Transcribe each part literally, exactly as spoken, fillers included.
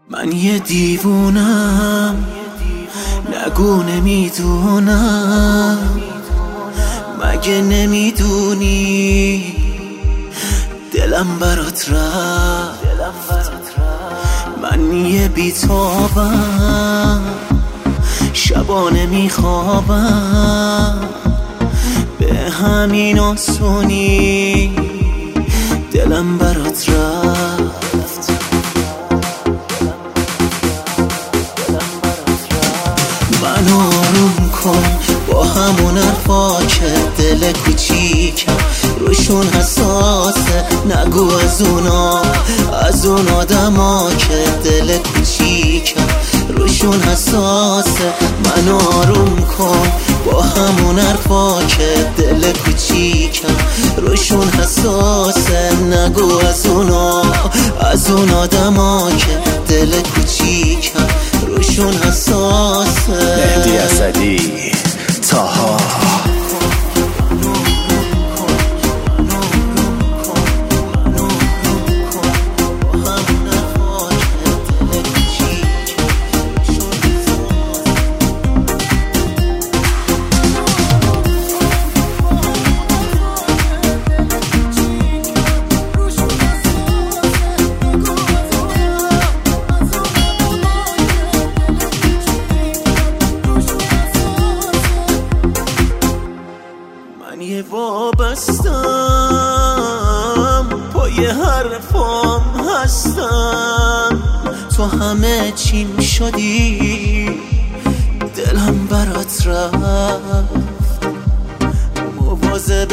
من یه دیوونم، نگو نمیدونم، مگه نمیدونی دلم برات رفت. من یه بیتابم، شبا نمیخوابم، به همین آسونی دلم برات رفت. من آروم کن با همون حرفا که دل کوچیکم روشون حساسه، نگو از اونا از اون آدما که دل کوچیکم روشون حساسه. من آروم کن با همون حرفا که دل کوچیکم روشون حساسه، نگو از اونا از اون آدما که دل کوچیکم روشون حساسه. مهدی اسدی، طاها. من یه وابستم، پای حرفام هستم، تو همه چیم شدی دلم برات رفت. مواظب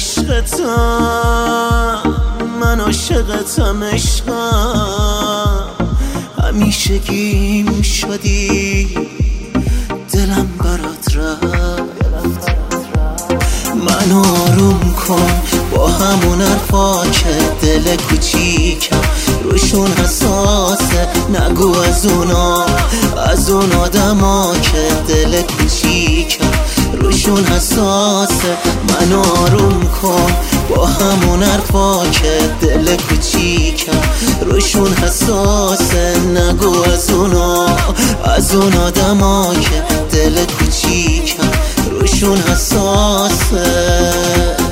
عشقتم، من عاشقتم عشقم، همیشه گیم شدی دلم برات رفت. من آروم کن با همون حرفا که دل کوچیکم روشون حساسه، نگو از اونا از اون آدما که دل کوچیکم روشون حساسه. من آروم کن با همون حرفا که دل کوچیکم روشون حساسه، نگو از اونا از اون آدما که دل کوچیکم روشون حساسه.